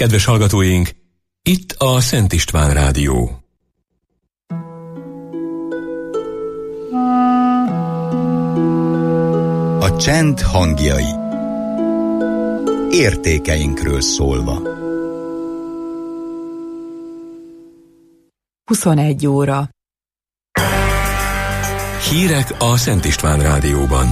Kedves hallgatóink, itt a Szent István Rádió. A csend hangjai. Értékeinkről szólva. 21 óra. Hírek a Szent István Rádióban.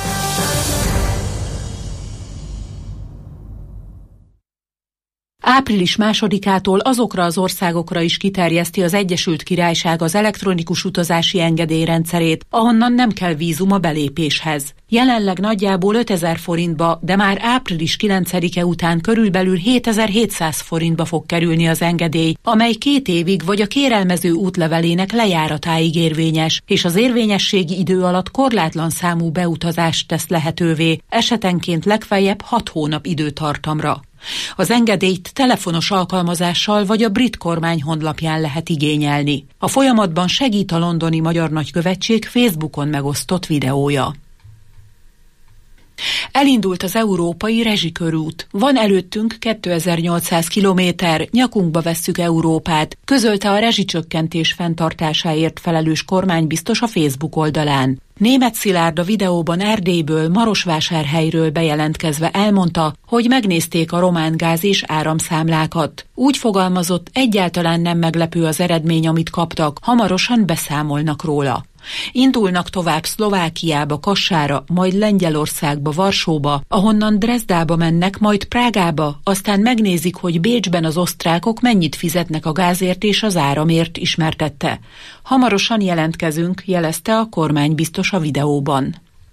Április 2-ától azokra az országokra is kiterjeszti az Egyesült Királyság az elektronikus utazási engedélyrendszerét, ahonnan nem kell vízum a belépéshez. Jelenleg nagyjából 5000 forintba, de már április 9-e után körülbelül 7700 forintba fog kerülni az engedély, amely 2 évig vagy a kérelmező útlevelének lejáratáig érvényes, és az érvényességi idő alatt korlátlan számú beutazást tesz lehetővé, esetenként legfeljebb 6 hónap időtartamra. Az engedélyt telefonos alkalmazással vagy a brit kormány honlapján lehet igényelni. A folyamatban segít a londoni magyar nagykövetség Facebookon megosztott videója. Elindult az európai rezsikörút. Van előttünk 2800 kilométer, nyakunkba vesszük Európát, közölte a rezsicsökkentés fenntartásáért felelős kormánybiztos a Facebook oldalán. Németh Szilárd a videóban Erdélyből, Marosvásárhelyről bejelentkezve elmondta, hogy megnézték a román gáz és áramszámlákat. Úgy fogalmazott, egyáltalán nem meglepő az eredmény, amit kaptak, hamarosan beszámolnak róla. Indulnak tovább Szlovákiába, Kassára, majd Lengyelországba, Varsóba, ahonnan Dresdába mennek, majd Prágába, aztán megnézik, hogy Bécsben az osztrákok mennyit fizetnek a gázért és az áramért, ismertette. Hamarosan jelentkezünk, jelezte a kormánybiztos a videóban.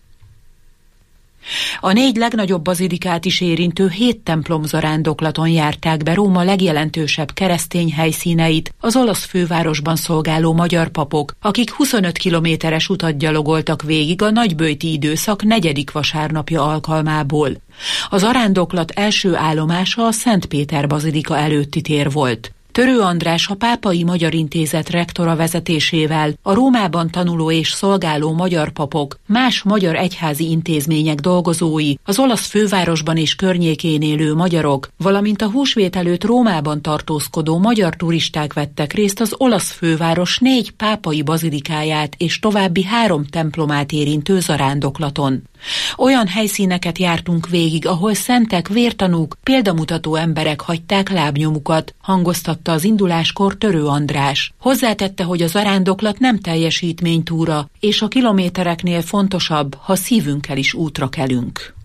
A 4 legnagyobb bazilikát is érintő 7 templomzarándoklaton járták be Róma legjelentősebb keresztény helyszíneit az olasz fővárosban szolgáló magyar papok, akik 25 kilométeres utat gyalogoltak végig a nagyböjti időszak 4. vasárnapja alkalmából. Az arándoklat első állomása a Szent Péter bazilika előtti tér volt. Törő András, a Pápai Magyar Intézet rektora vezetésével a Rómában tanuló és szolgáló magyar papok, más magyar egyházi intézmények dolgozói, az olasz fővárosban és környékén élő magyarok, valamint a húsvét előtt Rómában tartózkodó magyar turisták vettek részt az olasz főváros 4 pápai bazilikáját és további 3 templomát érintő zarándoklaton. Olyan helyszíneket jártunk végig, ahol szentek, vértanúk, példamutató emberek hagyták lábnyomukat, hangoztatta az induláskor Törő András. Hozzátette, hogy a zarándoklat nem teljesítménytúra, és a kilométereknél fontosabb, ha szívünkkel is útra kelünk.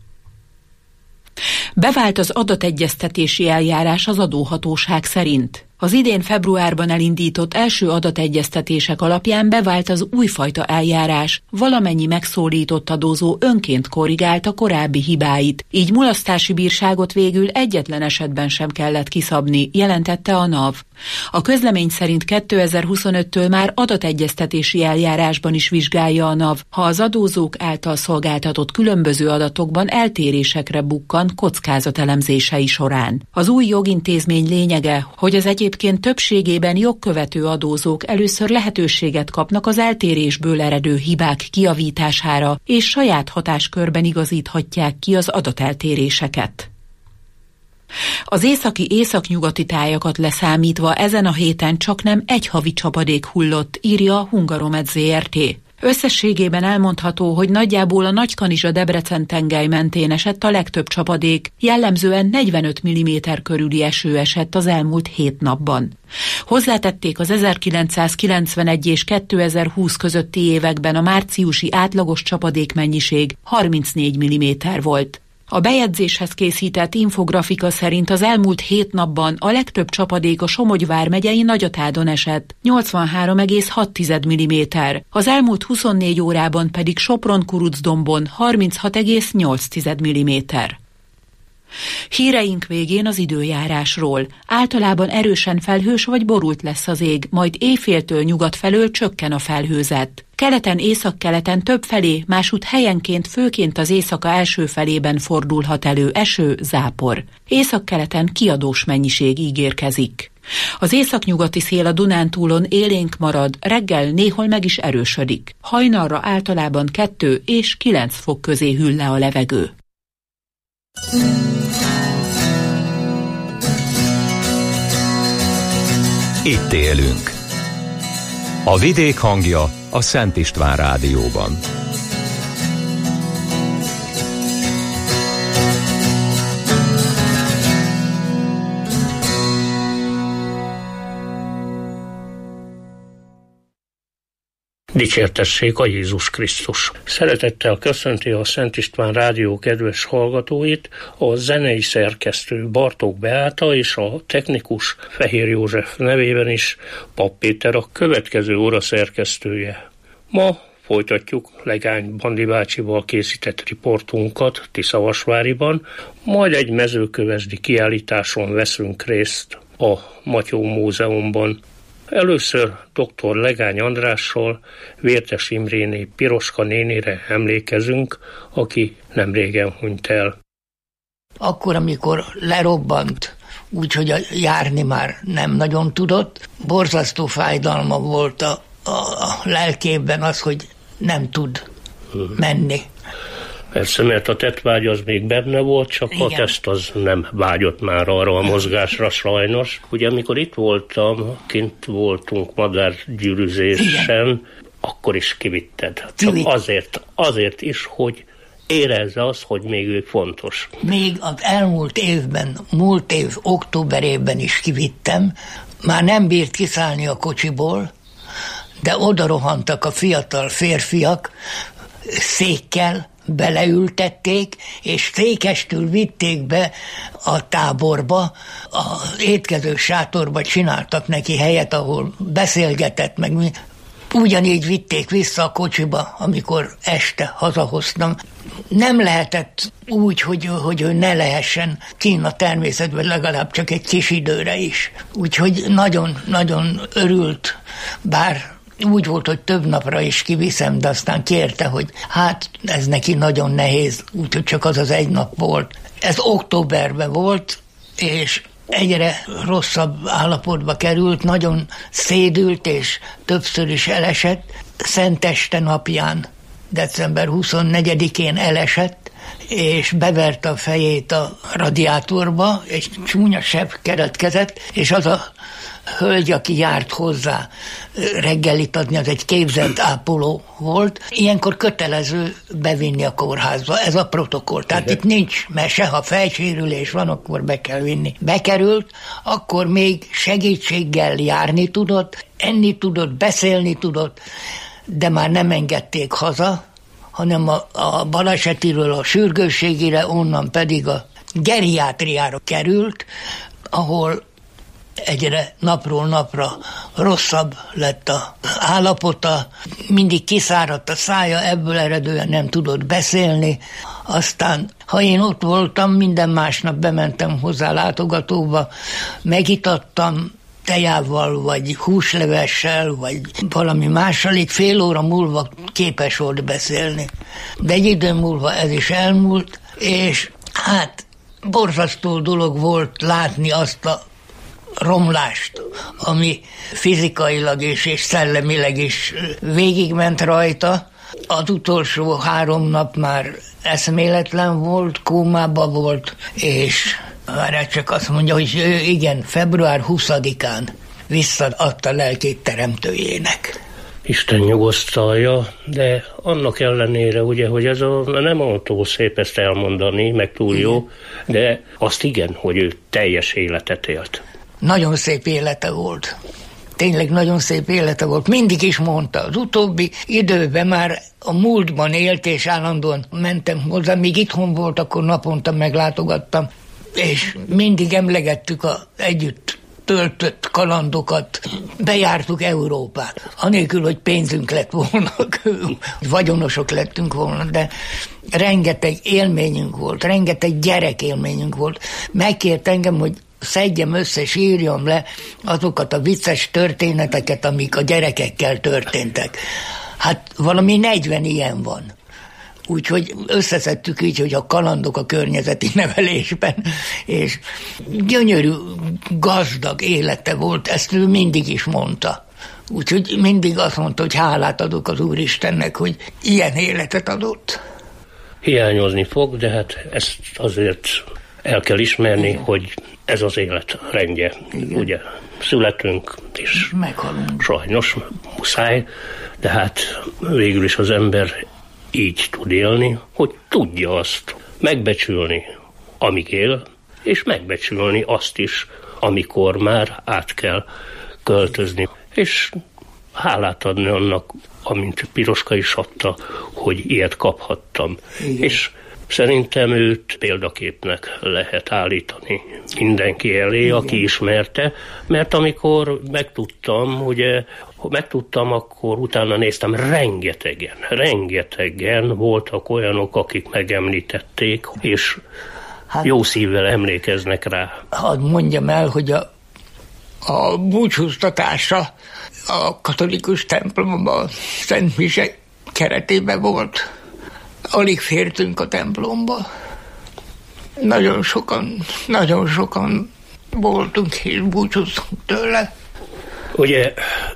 Bevált az adategyeztetési eljárás az adóhatóság szerint. Az idén februárban elindított első adategyeztetések alapján bevált az újfajta eljárás, valamennyi megszólított adózó önként korrigálta korábbi hibáit, így mulasztási bírságot végül egyetlen esetben sem kellett kiszabni, jelentette a NAV. A közlemény szerint 2025-től már adategyeztetési eljárásban is vizsgálja a NAV, ha az adózók által szolgáltatott különböző adatokban eltérésekre bukkan kockázatelemzései során. Az új jogintézmény lényege, hogy az egyébként többségében jogkövető adózók először lehetőséget kapnak az eltérésből eredő hibák kijavítására, és saját hatáskörben igazíthatják ki az adateltéréseket. Az északi-északnyugati tájakat leszámítva ezen a héten csaknem 1 havi csapadék hullott, írja a Hungaromed Zrt. Összességében elmondható, hogy nagyjából a Nagykanizsa-Debrecen tengely mentén esett a legtöbb csapadék, jellemzően 45 mm körüli eső esett az elmúlt 7 napban. Hozzátették, az 1991 és 2020 közötti években a márciusi átlagos csapadékmennyiség 34 mm volt. A bejegyzéshez készített infografika szerint az elmúlt 7 napban a legtöbb csapadék a Somogy vármegyei Nagyatádon esett, 83,6 mm, az elmúlt 24 órában pedig Sopron-Kurucdombon 36,8 mm. Híreink végén az időjárásról. Általában erősen felhős vagy borult lesz az ég, majd éjféltől nyugat felől csökken a felhőzet. Keleten, északkeleten többfelé, másút helyenként, főként az éjszaka első felében fordulhat elő eső, zápor. Északkeleten kiadós mennyiség ígérkezik. Az északnyugati szél a Dunántúlon élénk marad, reggel néhol meg is erősödik. Hajnalra általában 2 és 9 fok közé hűl le a levegő. Itt élünk. A vidék hangja a Szent István Rádióban. Dicsértessék a Jézus Krisztus! Szeretettel köszönti a Szent István Rádió kedves hallgatóit, a zenei szerkesztő Bartók Beáta és a technikus Fehér József nevében is Papp Péter a következő óra szerkesztője. Ma folytatjuk Legány Bandi bácsival készített riportunkat Tiszavasváriban, majd egy mezőkövesdi kiállításon veszünk részt a Matyó Múzeumban. Először dr. Legány Andrással, Vértes Imréné Piroska nénire emlékezünk, aki nemrégen hunyt el. Akkor, amikor lerobbant, úgyhogy járni már nem nagyon tudott, borzasztó fájdalma volt a lelkében az, hogy nem tud menni. Persze, mert a tettvágy az még benne volt, csak igen. A teszt az nem vágyott már arra a mozgásra sajnos. Ugye amikor itt voltam, kint voltunk madárgyűrűzésen, igen. Akkor is kivitted. Csak azért is, hogy érezze azt, hogy még ő fontos. Még az elmúlt évben, múlt év októberében is kivittem, már nem bírt kiszállni a kocsiból, de oda rohantak a fiatal férfiak székkel, beleültették, és székestül vitték be a táborba, az étkező sátorba csináltak neki helyet, ahol beszélgetett, meg mi. Ugyanígy vitték vissza a kocsiba, amikor este hazahoztam. Nem lehetett úgy, hogy ő ne lehessen kint a természetben legalább csak egy kis időre is. Úgyhogy nagyon-nagyon örült, bár úgy volt, hogy több napra is kiviszem, de aztán kérte, hogy hát ez neki nagyon nehéz, úgyhogy csak az egy nap volt. Ez októberben volt, és egyre rosszabb állapotba került, nagyon szédült, és többször is elesett. Szenteste napján, december 24-én elesett, és beverte a fejét a radiátorba, egy csúnya seb keletkezett, és az a hölgy, aki járt hozzá reggelit adni, az egy képzett ápoló volt. Ilyenkor kötelező bevinni a kórházba. Ez a protokoll. Tehát itt nincs mese, ha fejsérülés van, akkor be kell vinni. Bekerült, akkor még segítséggel járni tudott, enni tudott, beszélni tudott, de már nem engedték haza, hanem a balesetiről a sürgősségére, onnan pedig a geriátriára került, ahol egyre napról napra rosszabb lett az állapota, mindig kiszáradt a szája, ebből eredően nem tudott beszélni. Aztán, ha én ott voltam, minden másnap bementem hozzá látogatóba, megitattam tejával, vagy húslevessel, vagy valami mással, így fél óra múlva képes volt beszélni. De egy idő múlva ez is elmúlt, és hát borzasztó dolog volt látni azt a romlást, ami fizikailag és szellemileg is végigment rajta. Az utolsó 3 nap már eszméletlen volt, kómában volt, és már csak azt mondja, hogy igen, február 20-án visszaadta lelkét teremtőjének. Isten nyugosztalja, de annak ellenére, ugye, hogy ez nem autó szép ezt elmondani, meg túl jó, de azt igen, hogy ő teljes életet élt. Nagyon szép élete volt. Tényleg nagyon szép élete volt. Mindig is mondta, az utóbbi időben már a múltban élt, és állandóan mentem hozzá. Míg itthon volt, akkor naponta meglátogattam, és mindig emlegettük az együtt töltött kalandokat. Bejártuk Európát, anélkül, hogy pénzünk lett volna, vagyonosok lettünk volna, de rengeteg élményünk volt, rengeteg gyerek élményünk volt. Megkért engem, hogy szedjem össze, és írjam le azokat a vicces történeteket, amik a gyerekekkel történtek. Hát valami 40 ilyen van. Úgyhogy összeszedtük így, hogy a kalandok a környezeti nevelésben, és gyönyörű, gazdag élete volt, ezt ő mindig is mondta. Úgyhogy mindig azt mondta, hogy hálát adok az Úristennek, hogy ilyen életet adott. Hiányozni fog, de hát ezt azért el kell ismerni, hogy ez az élet rendje. Igen. Ugye születünk, és meghalunk. Sajnos muszáj, de hát végül is az ember így tud élni, hogy tudja azt megbecsülni, amíg él, és megbecsülni azt is, amikor már át kell költözni. És hálát adni annak, amint Piroska is adta, hogy ilyet kaphattam. Igen. És szerintem őt példaképnek lehet állítani mindenki elé, igen, aki ismerte, mert amikor megtudtam, akkor utána néztem, rengetegen voltak olyanok, akik megemlítették, és jó szívvel emlékeznek rá. Hadd mondjam el, hogy a búcsúztatása a katolikus templomban, Szent Mise keretében volt. Alig fértünk a templomba. Nagyon sokan voltunk és búcsúztunk tőle. Ugye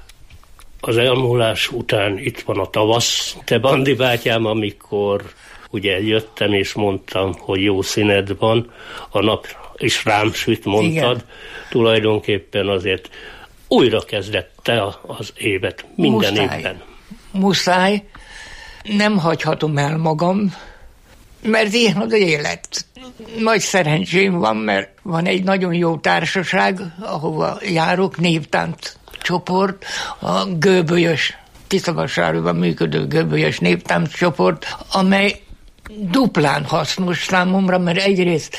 az elmúlás után itt van a tavasz. Te, Bandi bátyám, amikor ugye jöttem és mondtam, hogy jó színed van, a nap is rám süt, mondtad. Igen. Tulajdonképpen azért újra kezdette az évet minden évben. Muszáj. Nem hagyhatom el magam, mert ilyen az élet. Nagy szerencsém van, mert van egy nagyon jó társaság, ahova járok, néptánc csoport, a Göbölyös, Tiszavasárban működő Göbölyös néptánc csoport, amely duplán hasznos számomra, mert egyrészt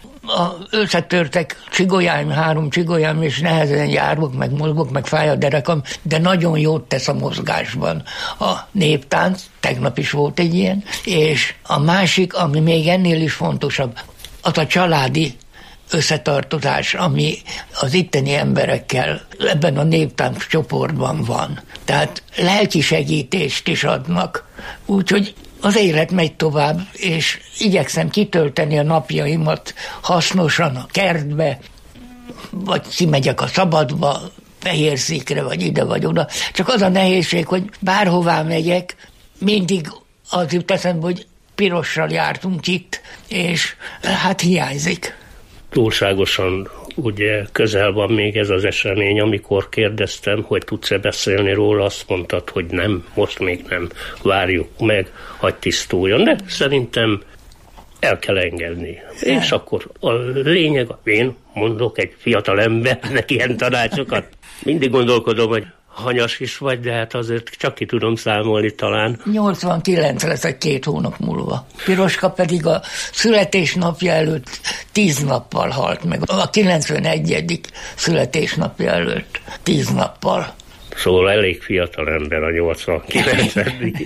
összetörtek csigolyáim, 3 csigolyáim, és nehezen járok, meg mozgok, meg fáj a derekam, de nagyon jót tesz a mozgásban a néptánc, tegnap is volt egy ilyen, és a másik, ami még ennél is fontosabb, az a családi összetartozás, ami az itteni emberekkel ebben a néptánc csoportban van. Tehát lelki segítést is adnak, úgyhogy az élet megy tovább, és igyekszem kitölteni a napjaimat hasznosan a kertbe, vagy kimegyek a szabadba, Fehérszékre, vagy ide, vagy oda. Csak az a nehézség, hogy bárhová megyek, mindig az jut eszembe, hogy Pirossal jártunk itt, és hát hiányzik. Túlságosan ugye közel van még ez az esemény, amikor kérdeztem, hogy tudsz-e beszélni róla, azt mondtad, hogy nem, most még nem, várjuk meg, hadd tisztuljon, de szerintem el kell engedni. Ja. És akkor a lényeg, én mondok egy fiatal embernek ilyen tanácsokat, mindig gondolkodom, hogy hanyas is vagy, de hát azért csak ki tudom számolni talán. 89 leszek 2 hónap múlva. Piroska pedig a születésnapja előtt 10 nappal halt meg. A 91. születésnapja előtt 10 nappal. Szóval elég fiatal ember a 89.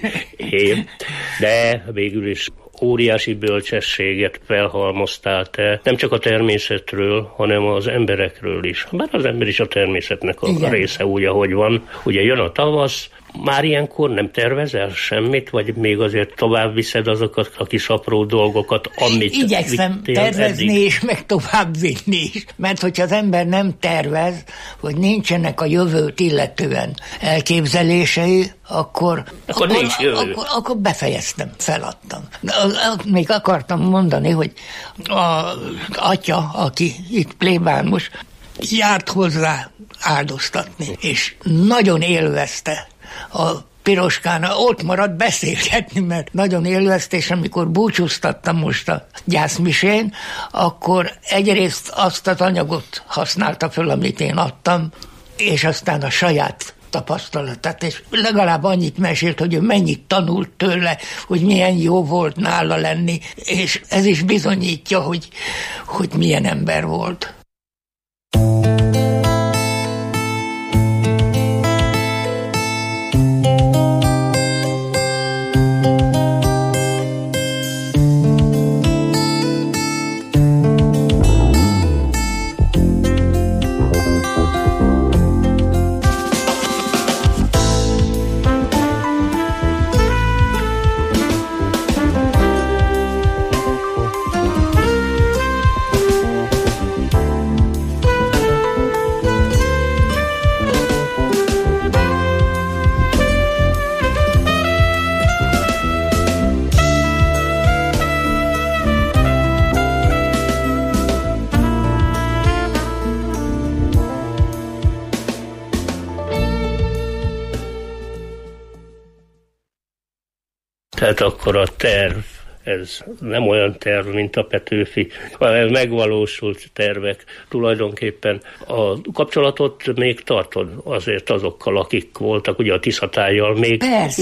év, de végül is óriási bölcsességet felhalmoztál te, nem csak a természetről, hanem az emberekről is. Bár az ember is a természetnek a része úgy, ahogy van. Ugye jön a tavasz, már ilyenkor nem tervezel semmit, vagy még azért tovább viszed azokat a kis apró dolgokat, amit igyekszem tervezni eddig, és meg tovább vinni is. Mert hogyha az ember nem tervez, hogy nincsenek a jövőt illetően elképzelései, akkor nincs jövő. Akkor befejeztem, feladtam. Még akartam mondani, hogy az atya, aki itt plébános, járt hozzá áldoztatni, és nagyon élvezte a Piroskán, ott maradt beszélgetni, mert nagyon élvezte, és amikor búcsúztattam most a gyászmisén, akkor egyrészt azt az anyagot használta föl, amit én adtam, és aztán a saját tapasztalatát, és legalább annyit mesélt, hogy ő mennyit tanult tőle, hogy milyen jó volt nála lenni, és ez is bizonyítja, hogy milyen ember volt. Tehát akkor a terv, ez nem olyan terv, mint a Petőfi, hanem megvalósult tervek. Tulajdonképpen a kapcsolatot még tartod azért azokkal, akik voltak, ugye a Tiszatájjal még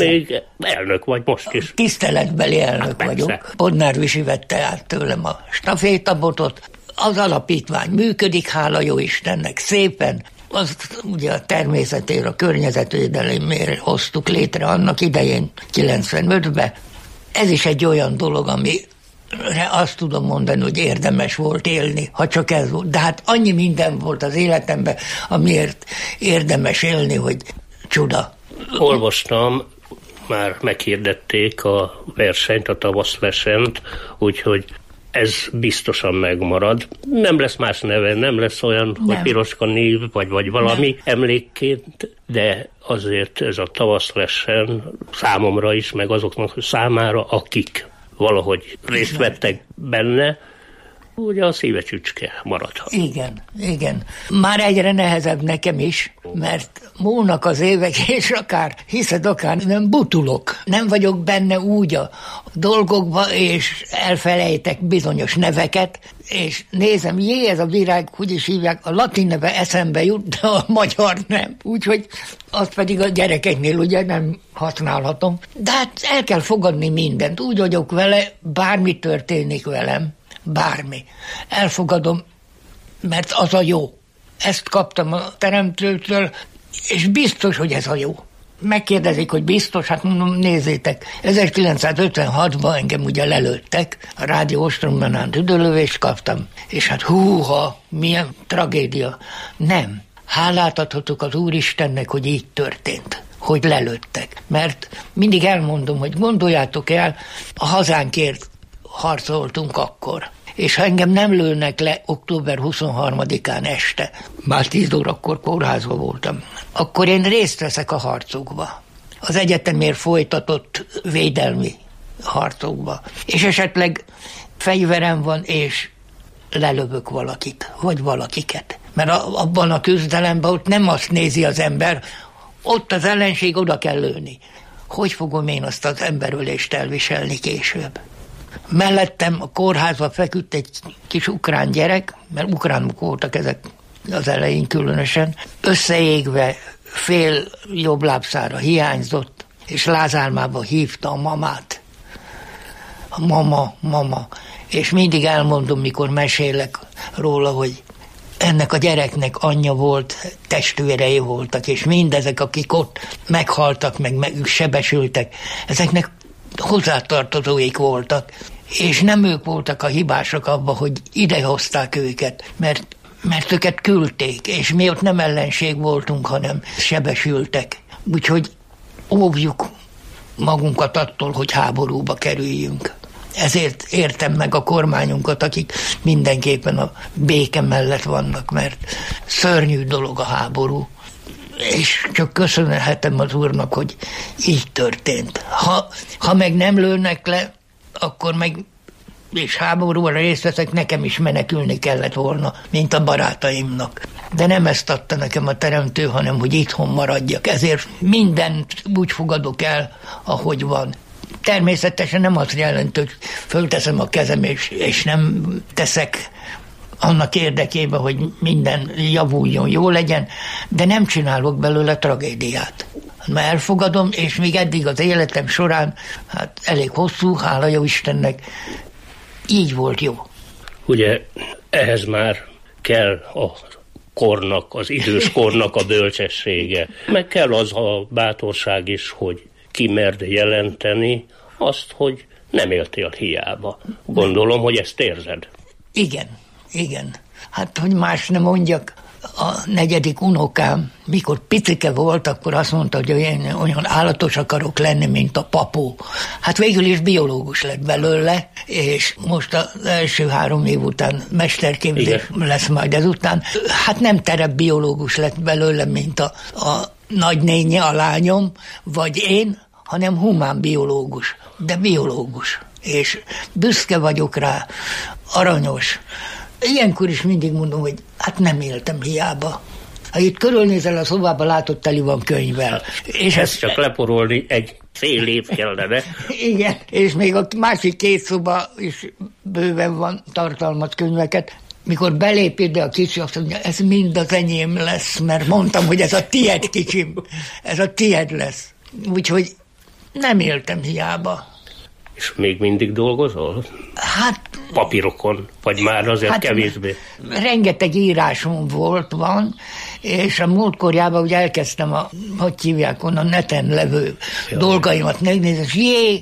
elnök vagy most is. Tiszteletbeli elnök vagyok. Bodnár Visi vette át tőlem a stafétabotot. Az alapítvány működik, hála jó Istennek, szépen. Azt ugye a természetért, a környezetvédelemért hoztuk létre annak idején, 95-ben. Ez is egy olyan dolog, amire azt tudom mondani, hogy érdemes volt élni, ha csak ez volt. De hát annyi minden volt az életemben, amiért érdemes élni, hogy csuda. Olvastam, már meghirdették a versenyt, a tavaszversenyt, úgyhogy ez biztosan megmarad. Nem lesz más neve, nem lesz olyan, hogy Piroska név, vagy valami emlékként, de azért ez a tavaszverseny számomra is, meg azoknak számára, akik valahogy részt vettek benne, ugye a szíve csücske maradhat. Igen. Már egyre nehezebb nekem is, mert múlnak az évek, és akár nem butulok. Nem vagyok benne úgy a dolgokba, és elfelejtek bizonyos neveket, és nézem, ez a virág, hogy is hívják, a latin neve eszembe jut, de a magyar nem. Úgyhogy azt pedig a gyerekeknél ugye nem használhatom. De hát el kell fogadni mindent. Úgy vagyok vele, bármi történik velem. Bármi. Elfogadom, mert az a jó. Ezt kaptam a Teremtőtől, és biztos, hogy ez a jó. Megkérdezik, hogy biztos, hát mondom, nézzétek, 1956-ban engem ugye lelőttek, a Rádió Ostromban tüdőlövést kaptam, és hát húha, milyen tragédia. Nem. Hálát adhatok az Úristennek, hogy így történt, hogy lelőttek. Mert mindig elmondom, hogy gondoljátok el, a hazánkért harcoltunk akkor. És ha engem nem lőnek le október 23-án este, már 10 órakor kórházba voltam, akkor én részt veszek a harcokba. Az egyetemért folytatott védelmi harcokba. És esetleg fegyverem van, és lelövök valakit, vagy valakiket. Mert abban a küzdelemben ott nem azt nézi az ember, ott az ellenség, oda kell lőni. Hogy fogom én azt az emberölést elviselni később? Mellettem a kórházba feküdt egy kis ukrán gyerek, mert ukránok voltak ezek az elején különösen, összeégve, fél jobb lábszára hiányzott, és lázálmába hívta a mamát. A mama. És mindig elmondom, mikor mesélek róla, hogy ennek a gyereknek anyja volt, testvérei voltak, és mindezek, akik ott meghaltak, meg sebesültek, ezeknek hozzátartozóik voltak, és nem ők voltak a hibások abban, hogy idehozták őket, mert őket küldték, és mi ott nem ellenség voltunk, hanem sebesültek. Úgyhogy óvjuk magunkat attól, hogy háborúba kerüljünk. Ezért értem meg a kormányunkat, akik mindenképpen a béke mellett vannak, mert szörnyű dolog a háború. És csak köszönhetem az Úrnak, hogy így történt. Ha meg nem lőnek le, akkor meg, és háborúra részt veszek, nekem is menekülni kellett volna, mint a barátaimnak. De nem ezt adta nekem a Teremtő, hanem hogy itthon maradjak. Ezért mindent úgy fogadok el, ahogy van. Természetesen nem azt jelenti, hogy fölteszem a kezem, és nem teszek annak érdekében, hogy minden javuljon, jó legyen, de nem csinálok belőle tragédiát. Mert elfogadom, és még eddig az életem során, hát elég hosszú, hála jó Istennek, így volt jó. Ugye ehhez már kell a kornak, az idős kornak a bölcsessége. Meg kell az a bátorság is, hogy kimerd jelenteni azt, hogy nem éltél hiába. Gondolom, hogy ezt érzed. Igen. Hát, hogy más nem mondjak, a 4. unokám, mikor picike volt, akkor azt mondta, hogy én olyan állatos akarok lenni, mint a papó. Hát végül is biológus lett belőle, és most az első 3 év után mesterképzés lesz majd ezután. Hát nem terepbiológus lett belőle, mint a nagynénye, a lányom, vagy én, hanem humánbiológus, de biológus. És büszke vagyok rá, aranyos. Ilyenkor is mindig mondom, hogy hát nem éltem hiába. Ha itt körülnézel a szobába, látod, teli van könyvvel. És ezt csak leporolni egy fél év kellene. Igen, és még a másik 2 szoba is bőven van tartalmat, könyveket. Mikor belép ide a kicsi, azt mondja, ez mind az enyém lesz, mert mondtam, hogy ez a tied, kicsim, ez a tied lesz. Úgyhogy nem éltem hiába. És még mindig dolgozol? Hát... papírokon, vagy már azért kevésbé? Rengeteg írásom van, és a múltkorjában ugye elkezdtem hogy hívják onnan, neten levő dolgaimat megnézni, és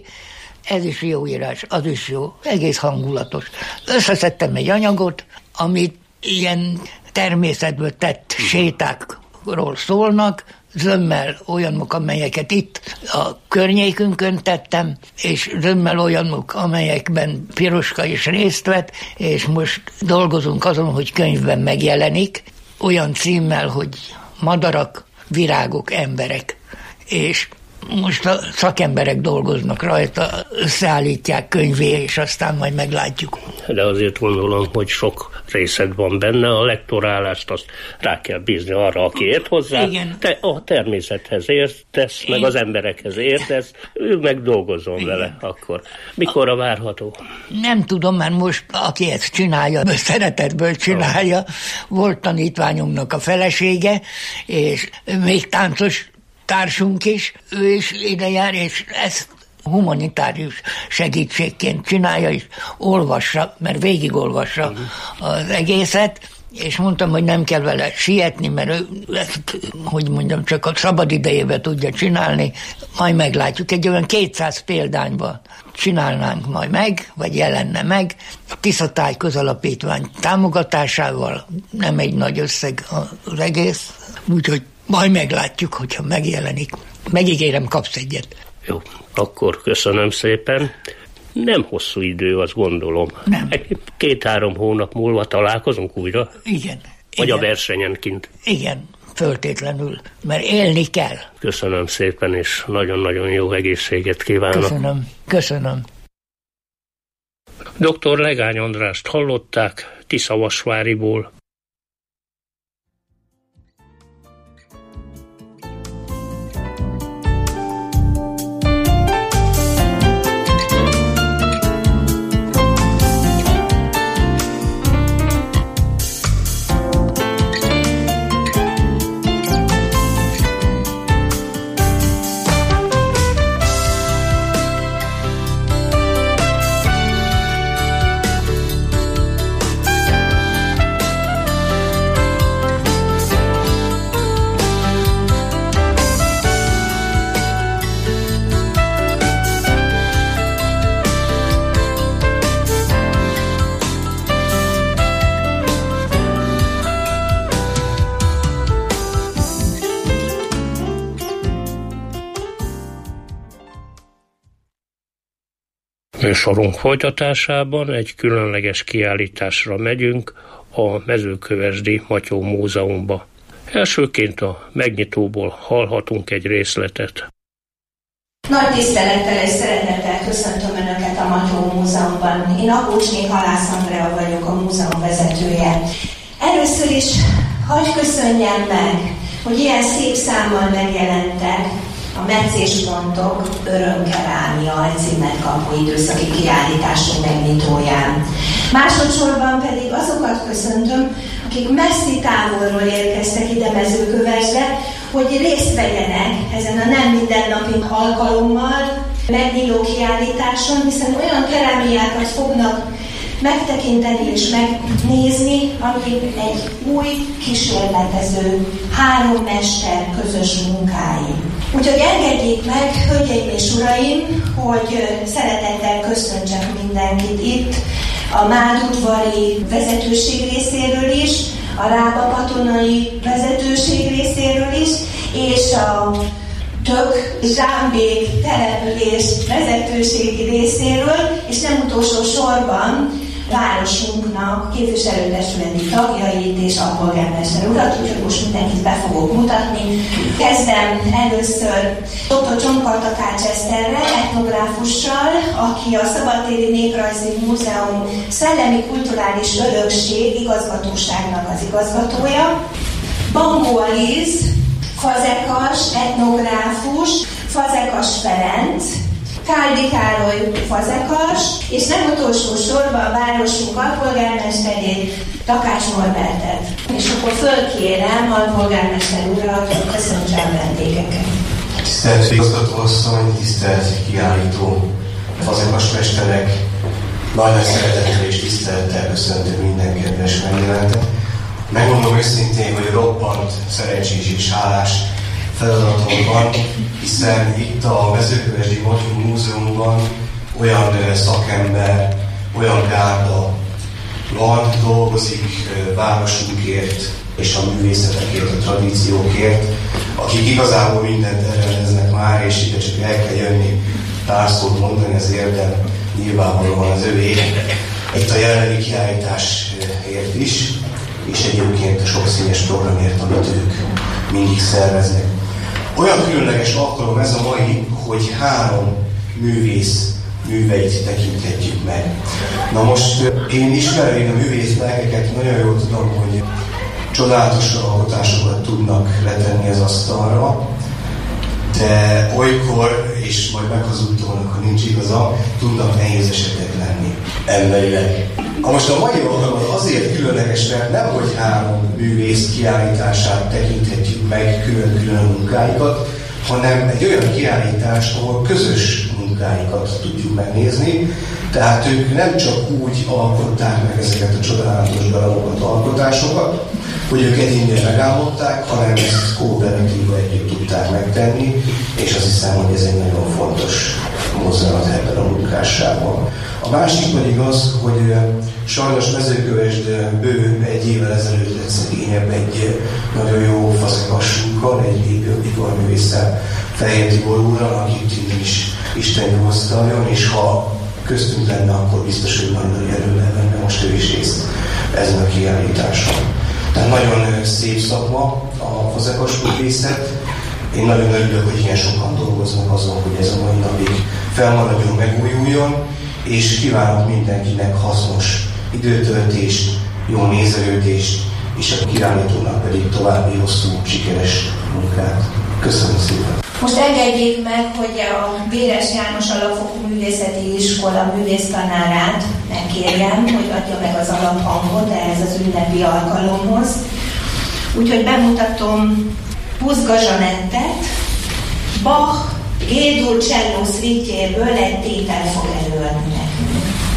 ez is jó írás, az is jó, egész hangulatos. Összeszedtem egy anyagot, amit ilyen természetből tett sétákról szólnak, zömmel olyanok, amelyeket itt a környékünkön tettem, és zömmel olyanok, amelyekben Piroska is részt vett, és most dolgozunk azon, hogy könyvben megjelenik, olyan címmel, hogy Madarak, virágok, emberek. És most a szakemberek dolgoznak rajta, összeállítják könyvé, és aztán majd meglátjuk. De azért gondolom, hogy sok részed van benne, a lektorálást azt rá kell bízni arra, aki ért hozzá. Igen. Te a természethez értesz, meg az emberekhez értesz, ő meg dolgozzon vele akkor. Mikorra várható? Nem tudom, mert most aki ezt csinálja, szeretetből csinálja, volt tanítványunknak a felesége, és még táncos társunk is, ő is ide jár, és ezt humanitárius segítségként csinálja, és olvassa, mert végigolvassa az egészet, és mondtam, hogy nem kell vele sietni, mert ő ezt, hogy mondjam, csak a szabad idejében tudja csinálni, majd meglátjuk. Egy olyan 200 példányban csinálnánk majd meg, vagy jelenne meg, a Tiszatáj Közalapítvány támogatásával, nem egy nagy összeg az egész, úgyhogy majd meglátjuk, hogyha megjelenik. Megígérem, kapsz egyet. Jó, akkor köszönöm szépen. Nem hosszú idő, azt gondolom. Nem. 2-3 hónap múlva találkozunk újra? Igen. Vagy igen. a versenyen kint? Igen, föltétlenül, mert élni kell. Köszönöm szépen, és nagyon-nagyon jó egészséget kívánok. Köszönöm. Dr. Legány Andrást hallották Tiszavasváriból. Műsorunk folytatásában egy különleges kiállításra megyünk a Mezőkövesdi Matyó Múzeumba. Elsőként a megnyitóból hallhatunk egy részletet. Nagy tisztelettel és szeretettel köszöntöm Önöket a Matyó Múzeumban. Én Apócsné Halász Andrea vagyok, a múzeum vezetője. Először is hadd köszönjem meg, hogy ilyen szép számmal megjelentek a Meccéspontok Öröm Kerámia alcímet kapó időszaki kiállításunk megnyitóján. Másodszorban pedig azokat köszöntöm, akik messzi távolról érkeztek ide Mezőkövesdre, hogy részt vegyenek ezen a nem mindennapi alkalommal megnyíló kiállításon, hiszen olyan kerámiákat fognak megtekinteni és megnézni, ami egy új kísérletező, 3 mester közös munkái. Úgyhogy engedjék meg, hölgyeim és uraim, hogy szeretettel köszöntsek mindenkit itt, a Mádudvari vezetőség részéről is, a Rába-Patonai vezetőség részéről is, és a Tök Zsámbék település vezetőségi részéről, és nem utolsó sorban városunknak képviselőtestületi tagjait és a polgármester urat, úgyhogy most mindenkit be fogok mutatni. Kezdem először dr. Csontkartakács Eszterrel, etnográfussal, aki a Szabadtéri Néprajzi Múzeum Szellemi Kulturális Örökség igazgatóságnak az igazgatója. Bankó Aliz, fazekas, etnográfus, Fazekas Ferenc, Káldi Károly fazekas, és nem utolsó sorban a városunk alpolgármesterét, Takács Norbertet. És akkor fölkérem alpolgármester urat, hogy köszöntse a vendégeket. Tisztelt igazgatóasszony, tisztelt kiállító fazekas mesterek, nagy szeretettel és tisztelettel köszöntök minden kedves megjelentet. Megmondom őszintén, hogy roppant szerencsés és hálás feladatom van, hiszen itt a Mezőkövesdi Magyar Múzeumban olyan szakember, olyan gárda van, dolgozik városunkért és a művészetekért, a tradíciókért, akik igazából mindent elrendeznek már, és ide csak el kell jönni pár szót mondani az érdem, nyilvánvalóan az övé. Itt a jelenlegi kiállításért is, és egyébként a sokszínűs programért, amit ők mindig szerveznek. Olyan különleges alkalom ez a mai, hogy 3 művész műveit tekinthetjük meg. Na most én ismerve a művész lelkeket, nagyon jól tudom, hogy csodálatos alkotásokat tudnak letenni az asztalra, de olykor, és majd meghazudtolnak, ha nincs igaza, tudnak nehéz esetek lenni emberileg. Most a mai alkalom azért különleges, mert nemhogy 3 művész kiállítását tekinthetjük meg külön-külön munkáikat, hanem egy olyan kiállítás, ahol közös munkáikat tudjuk megnézni. Tehát ők nem csak úgy alkották meg ezeket a csodálatos darabokat, alkotásokat, hogy ők egyénileg megálmodták, hanem ezt kooperatíva együtt tudták megtenni, és azt hiszem, hogy ez egy nagyon fontos mozzanat ebben a munkásságban. A másik pedig az, hogy sajnos Mezőkövesd bő egy évvel ezelőtt lett szegényebb egy nagyon jó fazekassunkkal, egy iparművésszel, Fehér Tibor úrral, akit innen is Isten nyugosztaljon, és ha köztünk lenne, akkor biztos, hogy nagy erővel venne most ő is részt ezen a kiállításon. Tehát nagyon szép szakma a fazekas művészet. Én nagyon örülök, hogy ilyen sokan dolgoznak azon, hogy ez a mai napig felmaradjon, megújuljon, és kívánok mindenkinek hasznos időtöltést, jó nézelődést, és a kiállítónak pedig további hosszú, sikeres munkát. Köszönöm szépen! Most engedjék meg, hogy a Véres János Alapfokú Művészeti Iskola művésztanárát megkérjem, hogy adja meg az alaphangot ehhez az ünnepi alkalomhoz. Úgyhogy bemutatom Buzga Zsanettet, Bach G-dur cselló szvítjéből egy tétel fog előadni nekünk.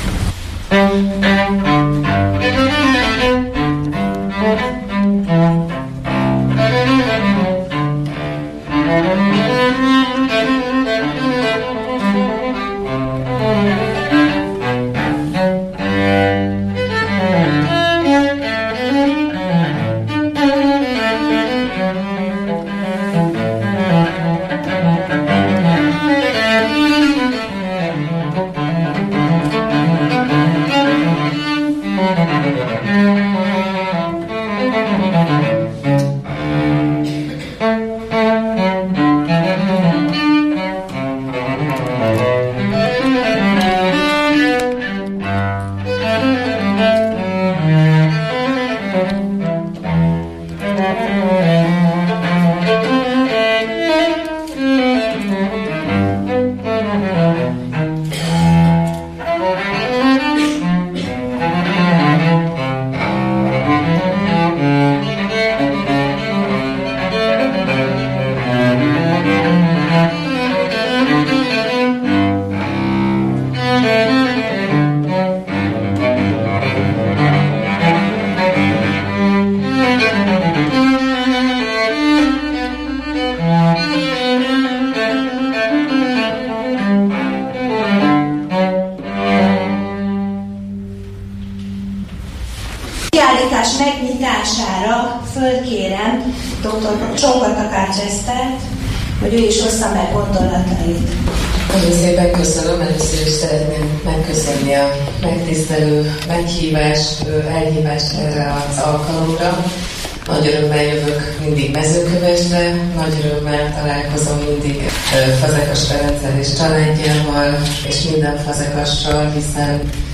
Kiállítás megnyitására fölkérem dr. Csonka Takács Esztert, hogy ő is hozza meg gondolatait. Nagyon szépen köszönöm, először is szeretném megköszönni a megtisztelő meghívást, elhívást erre az alkalomra. Nagy örömmel jövök mindig Mezőkövesdre, nagy örömmel találkozom mindig Fazekas Ferenccel és családjával, és minden fazekassal, hiszen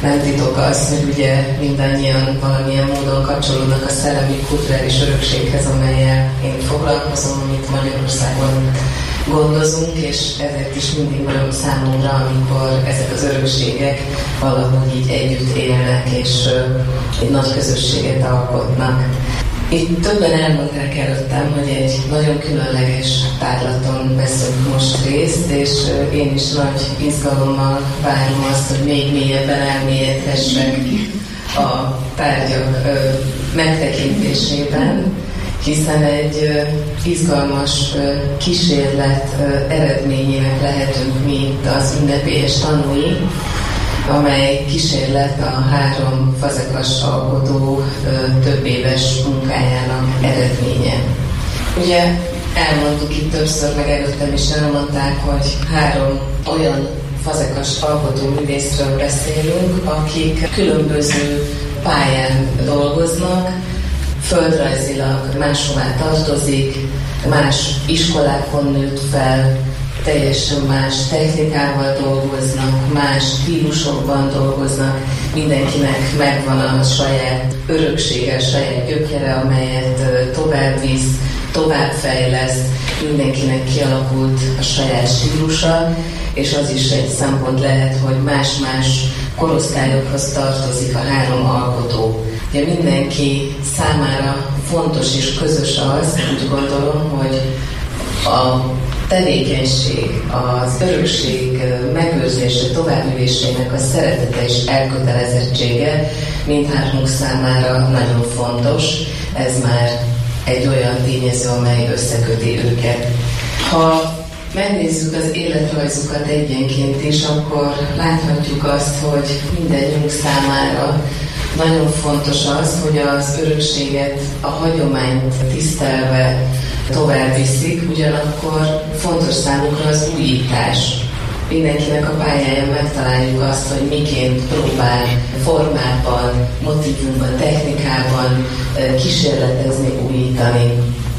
Nem titok az, hogy ugye mindannyian valamilyen módon kapcsolódnak a szellemi kulturális örökséghez, amellyel én foglalkozom, amit Magyarországon gondozunk, és ezért is mindig nagyon számomra, amikor ezek az örökségek valahogy így együtt élnek, és egy nagy közösséget alkotnak. Itt többen elmondták előttem, hogy egy nagyon különleges tárlaton veszünk most részt, és én is nagy izgalommal várom azt, hogy még mélyebben elmélyedhessek a tárgyak megtekintésében, hiszen egy izgalmas kísérlet eredményének lehetünk mi itt az ünnepélyes tanúi, amely kísérlet a 3 fazekas alkotó több éves munkájának eredménye. Ugye elmondtuk itt többször, meg előttem is elmondták, hogy 3 olyan fazekas alkotóművészről beszélünk, akik különböző pályán dolgoznak, földrajzilag máshová tartozik, más iskolákon nőtt fel, teljesen más technikával dolgoznak, más stílusokban dolgoznak, mindenkinek megvan a saját öröksége, a saját gyökere, amelyet tovább visz, továbbfejleszt, mindenkinek kialakult a saját stílusa, és az is egy szempont lehet, hogy más-más korosztályokhoz tartozik a 3 alkotó. Ugye mindenki számára fontos és közös az, úgy gondolom, hogy a tevékenység, az örökség megőrzése, továbbvivésének a szeretete és elkötelezettsége mindhármunk számára nagyon fontos. Ez már egy olyan tényező, amely összeköti őket. Ha megnézzük az életrajzukat egyenként is, akkor láthatjuk azt, hogy mindegyünk számára nagyon fontos az, hogy az örökséget, a hagyományt tisztelve tovább viszik, ugyanakkor fontos számukra az újítás. Mindenkinek a pályáján megtaláljuk azt, hogy miként próbál formában, motivumban, technikában kísérletezni, újítani.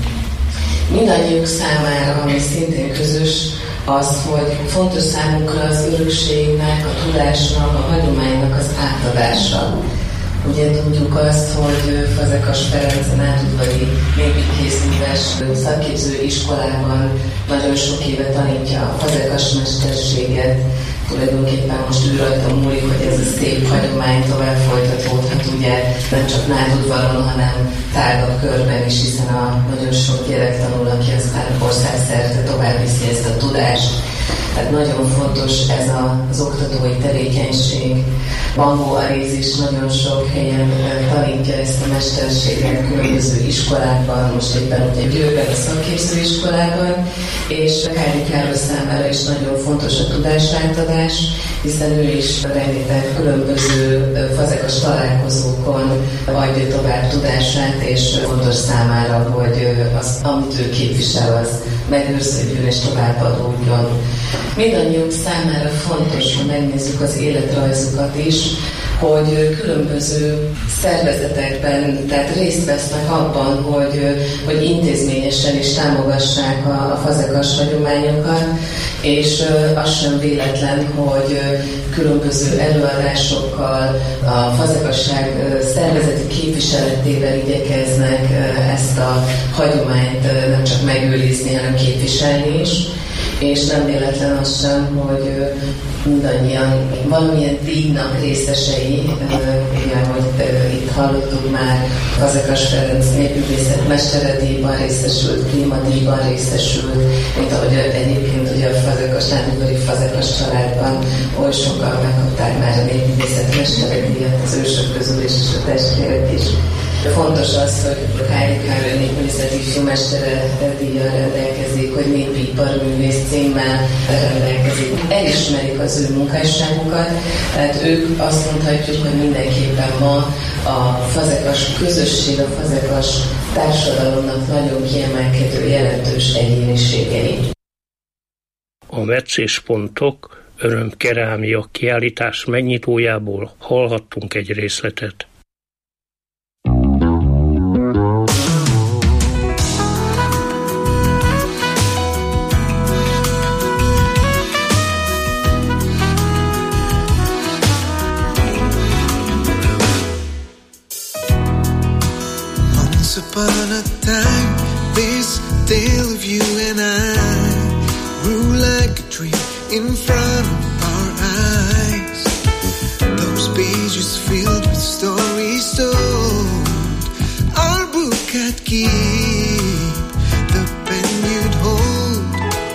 Mindannyiuk számára, ami szintén közös, az, hogy fontos számunkra az örökségnek, a tudásnak, a hagyománynak az átadása. Ugye tudjuk azt, hogy Fazekas Ferenc a Nádudvari népítészműves szakképző iskolában nagyon sok éve tanítja a fazekas mesterséget. Tulajdonképpen most ő rajta múlik, hogy ez a szép hagyomány tovább folytatódhat, ugye nem csak Nádudvaron, hanem tágabb körben is, hiszen a nagyon sok gyerek tanul, aki aztán országszerte tovább viszi ezt a tudást. Tehát nagyon fontos ez az oktatói tevékenység. Bangó Aréz is nagyon sok helyen tanítja ezt a mesterséget különböző iskolákban, most éppen ugye Győrben a szakképzőiskolában, és Kárdi Károly számára is nagyon fontos a tudásátadás, hiszen ő is rengeteg különböző fazekas találkozókon adja tovább tudását, és fontos számára, hogy az, amit ő képvisel, az megőrződjön és továbbadódjon. Mindannyiunk számára fontos, ha megnézzük az életrajzukat is, hogy különböző szervezetekben, tehát részt vesznek abban, hogy intézményesen is támogassák a fazekas hagyományokat, és az sem véletlen, hogy különböző előadásokkal, a fazekasság szervezeti képviseletével igyekeznek ezt a hagyományt nem csak megőrizni, hanem képviselni is. És nem véletlen az sem, hogy mindannyian valamilyen díjnak részesei, ugye, hogy itt hallottuk már, Fazekas Ferenc népművészet mesterediban részesült, klímadíjban részesült, mint ahogy egyébként ugye a fazekas, nádudvari fazekas családban oly sokan megkapták már a népművészet mesterediat, az ősök közül és a testvérek is. Fontos az, hogy Kárdi Károly népművészeti filmestere-díjjal rendelkezik, hogy népiparművész címmel rendelkezik. Elismerik az ő munkásságukat, tehát ők azt mondhatjuk, hogy mindenképpen ma a fazekas közösség, a fazekas társadalomnak nagyon kiemelkedő jelentős egyéniségei. A Metszéspontok örömkerámia kiállítás megnyitójából hallhattunk egy részletet. upon a time, this tale of you and I grew like a tree in front of our eyes. Those pages filled with stories told, our book I'd keep, the pen you'd hold.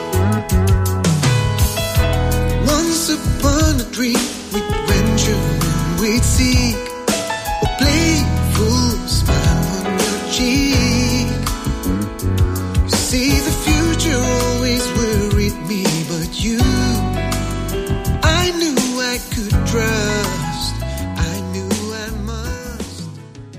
Once upon a dream we'd venture and we'd seek a playful smile on your cheek. You see, the future always worried me, but you, I knew I could trust, I knew I must.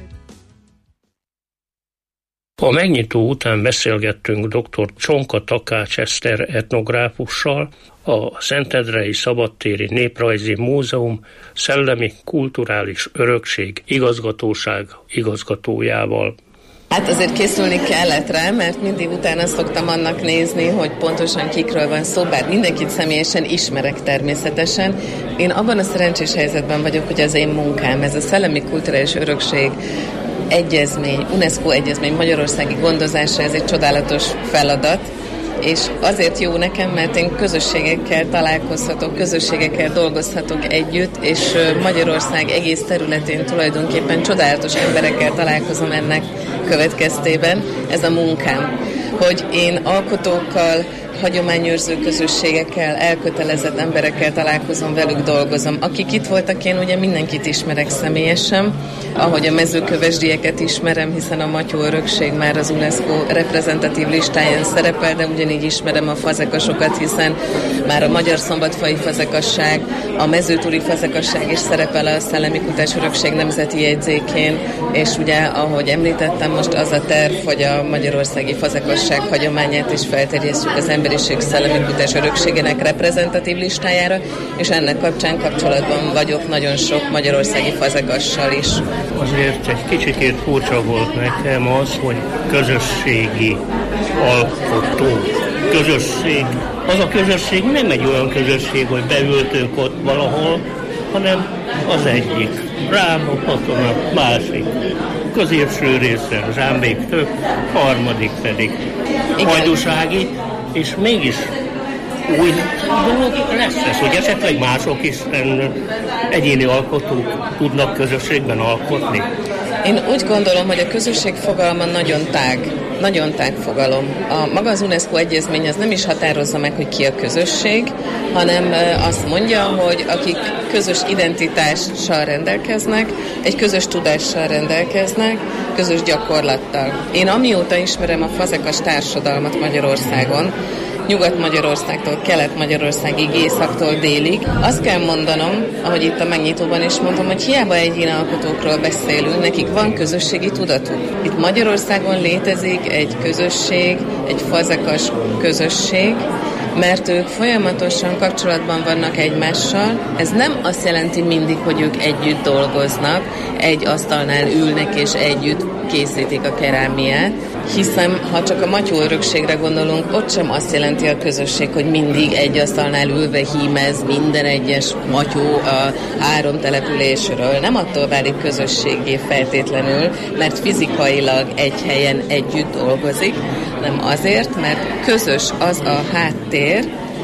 A megnyitó után beszélgettünk dr. Csonka Takács Eszter etnográfussal, a Szentendrei Szabadtéri Néprajzi Múzeum Szellemi Kulturális Örökség igazgatóság igazgatójával. Hát azért készülni kellett rá, mert mindig utána szoktam annak nézni, hogy pontosan kikről van szó, bár mindenkit személyesen ismerek természetesen. Én abban a szerencsés helyzetben vagyok, hogy az én munkám, ez a Szellemi Kulturális Örökség egyezmény, UNESCO egyezmény magyarországi gondozása, ez egy csodálatos feladat, és azért jó nekem, mert én közösségekkel találkozhatok, közösségekkel dolgozhatok együtt, és Magyarország egész területén tulajdonképpen csodálatos emberekkel találkozom ennek következtében. Ez a munkám, hogy én alkotókkal, hagyományőrző közösségekkel, elkötelezett emberekkel találkozom, velük dolgozom. Akik itt voltak, én ugye mindenkit ismerek személyesen, ahogy a mezőkövesdieket ismerem, hiszen a Matyó örökség már az UNESCO reprezentatív listáján szerepel, de ugyanígy ismerem a fazekasokat, hiszen már a Magyar Szombatfalli Fazekasság, a Mezőtúri Fazekasság is szerepel a Szellemi Kulturális Örökség nemzeti jegyzékén, és ugye, ahogy említettem, most az a terv, hogy a magyarországi fazekasság hagyományát is felterjesztjük az Emberiség Szellemi Kulturális Örökségének reprezentatív listájára, és ennek kapcsán kapcsolatban vagyok nagyon sok magyarországi fazekassal is. Azért egy kicsit furcsa volt nekem az, hogy közösségi alkotó. Közösség. Az a közösség nem egy olyan közösség, hogy beültünk ott valahol, hanem az egyik. Rámokhatom a másik. Középső része Zsámbék tök, harmadik pedig Hajdúsági, és mégis új dolog lesz ez, hogy esetleg mások is egyéni alkotók tudnak közösségben alkotni. Én úgy gondolom, hogy a közösség fogalma nagyon tág fogalom. Maga az UNESCO egyezmény az nem is határozza meg, hogy ki a közösség, hanem azt mondja, hogy akik közös identitással rendelkeznek, egy közös tudással rendelkeznek, közös gyakorlattal. Én amióta ismerem a fazekas társadalmat Magyarországon, Nyugat-Magyarországtól, Kelet-Magyarországig, északtól délig. Azt kell mondanom, ahogy itt a megnyitóban is mondtam, hogy hiába egyéni alkotókról beszélünk, nekik van közösségi tudatuk. Itt Magyarországon létezik egy közösség, egy fazekas közösség, mert ők folyamatosan kapcsolatban vannak egymással. Ez nem azt jelenti mindig, hogy ők együtt dolgoznak, egy asztalnál ülnek és együtt készítik a kerámiát, hiszen ha csak a Matyó örökségre gondolunk, ott sem azt jelenti a közösség, hogy mindig egy asztalnál ülve hímez minden egyes Matyó a 3 településről. Nem attól válik közösségé feltétlenül, mert fizikailag egy helyen együtt dolgozik, hanem azért, mert közös az a háttér,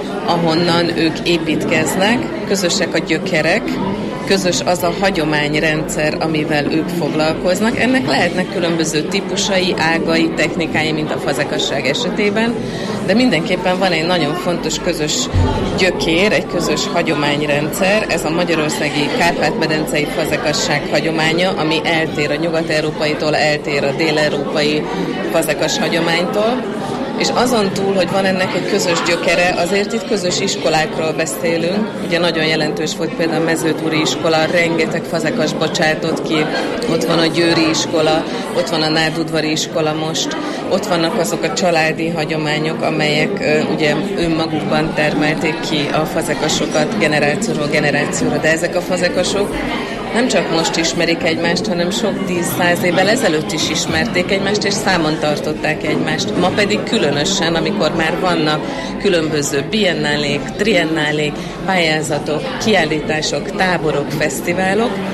ahonnan ők építkeznek, közösek a gyökerek, közös az a hagyományrendszer, amivel ők foglalkoznak. Ennek lehetnek különböző típusai, ágai, technikái, mint a fazekasság esetében, de mindenképpen van egy nagyon fontos közös gyökér, egy közös hagyományrendszer, ez a magyarországi Kárpát-medencei fazekasság hagyománya, ami eltér a nyugat-európaitól, eltér a dél-európai fazekas hagyománytól, és azon túl, hogy van ennek egy közös gyökere, azért itt közös iskolákról beszélünk. Ugye nagyon jelentős volt például a Mezőtúri iskola, rengeteg fazekas bocsátott ki, ott van a győri iskola, ott van a nárdudvari iskola most, ott vannak azok a családi hagyományok, amelyek ugye önmagukban termelték ki a fazekasokat generációról generációra, de ezek a fazekasok nem csak most ismerik egymást, hanem sok 10-100 évvel ezelőtt is ismerték egymást, és számon tartották egymást. Ma pedig különösen, amikor már vannak különböző biennálék, triennálék, pályázatok, kiállítások, táborok, fesztiválok,